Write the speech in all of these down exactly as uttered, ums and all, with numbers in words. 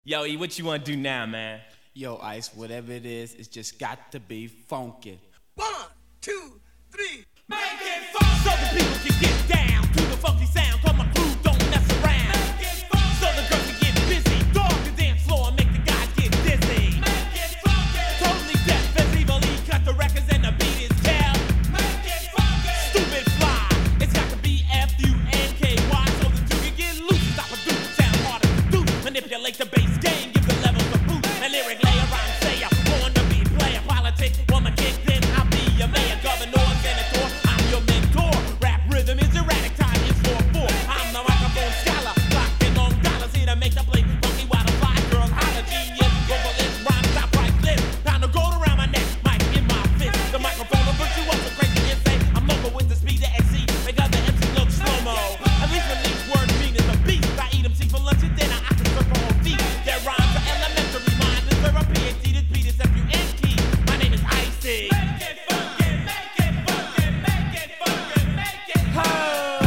Yo, E, what you want to do now, man? Yo, Ice, whatever it is, it's just got to be funky. One, two, three. Make it fun so the people can get down to the funky sound. Cause my crew don't mess around. Make it fun so the girls can get busy. Dog the dance floor and make the guys get dizzy. Make it funky. Totally deaf as evil E cut the records and the beat is tell. Make it funky. Stupid fly. It's got to be F U N K Y so the two can get loose. Stop a dude, sound harder to do. Manipulate the bass game, give the levels a boost. A lyric layer, rhyme sayer, born to be player. Politics, woman kick, then I'll be your mayor, governor, senator. I'm your mentor. Rap rhythm is erratic, time is four four. I'm the microphone scholar, blocking long dollars here to make the play funky while the fly girls holler. Genius, vocalist, rhyme, stop right list. Time to go around my neck, mic in my fist. The microphone will put you up so crazy and say I'm local with the speed of X C. Make other M C look slow-mo. At least when these words mean is a beast. I eat them see for lunch and dinner. I can surf on feet. Their rhymes are elementary. Mine deserve a P H D. This beat is F U N key. My name is Icy. Make it funky, make it funky, make it funky, make it ho.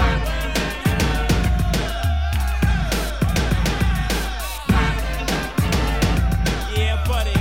Yeah, buddy.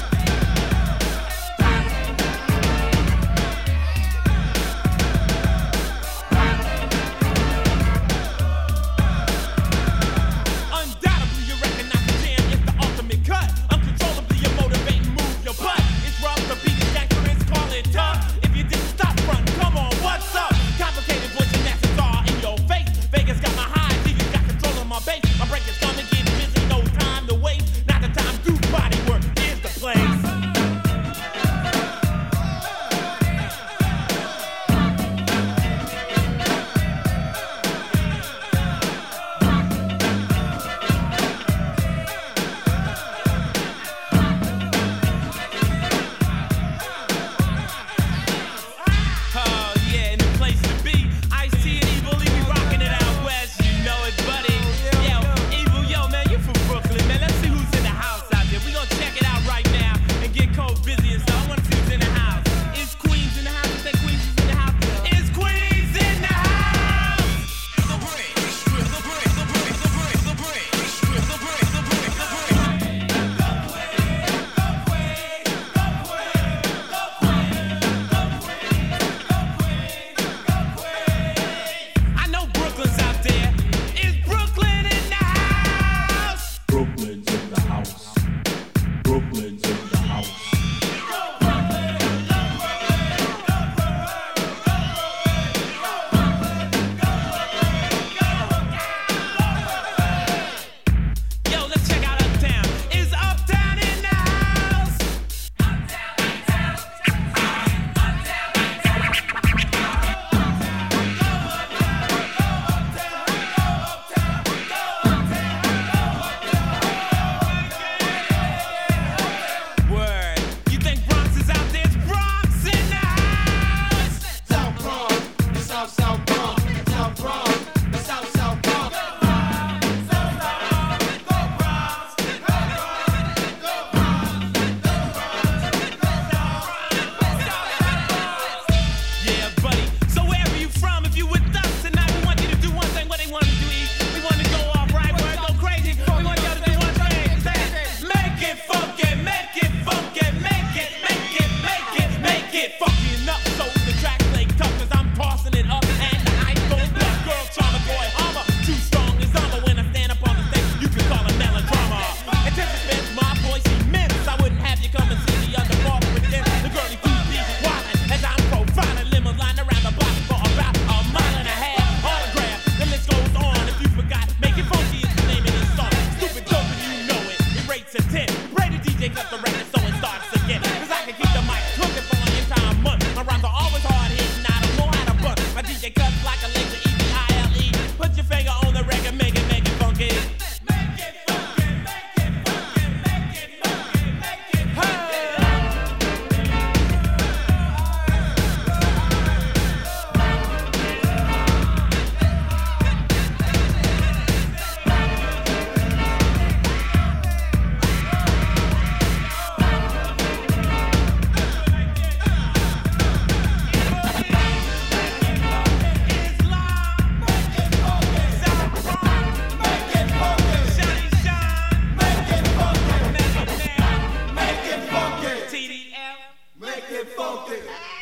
Undoubtedly, you recognize the jam is the ultimate cut. Uncontrollably, you motivate and move your butt. It's rough, the beat is dangerous, call it tough. If you didn't stop running, come on, what's up? Complicated voice gymnastics are in your face. Vegas got my high, T V's got control of my bass. My break is coming, get busy, no time to waste. Not the time, do body work, here's the place. Oh yeah, and the place to be. Ice-T and Evil, we rocking it out west. You know it, buddy. Yo, Evil, yo, man, you from Brooklyn, man. Let's see who's in the house out there. We gonna check it out right now and get cold busy and stuff. I wanna see who's in the house. Is Queens in the house? Is that Queens is in the house? Is Queens in the house? The break, the break, the break, the break, the break, the break, the break, the break. I know Brooklyn's out there. Is Brooklyn in the house? Brooklyn's in the house. Brooklyn's in the house. Yo, let's check out Uptown. Is Uptown in the house? Word. You think Bronx is out there? It's Bronx in the house. South Bronx, the South South Bronx, South Bronx, the South South Bronx. Yeah, buddy. So wherever you from, if you with us tonight, we want you to do one thing. What they want to do, E? We want to go off right, word, go crazy. We want y'all to do one thing. Say it. Make it funky, make it funky, make it, make it, make it, make it funky enough so the track play tough. Cause I'm tossing it up and the ice goes black. Girl, trauma, boy, armor. Too strong is armor. When I stand up on the stage, you can call it melodrama. Anticipate my voice immense. I wouldn't have you come and see me under bar pretend. The girlie do be wildin' as I'm profiling limousine around the block for about a mile and a half. Autograph, the list goes on. If you forgot, make it funky is the name of this song. Stupid dope and you know it. It rates a ten. Pray the D J cut the record so it starts again. Cause I can keep the mic cooking for an entire month. My rhymes are always hard hitting. I don't know how to bunt. My D J cuts like a laser E V I L E. Put your finger on the record, make it, make it funky. Make it funky, make it funky, make it funky, make it funky. funky.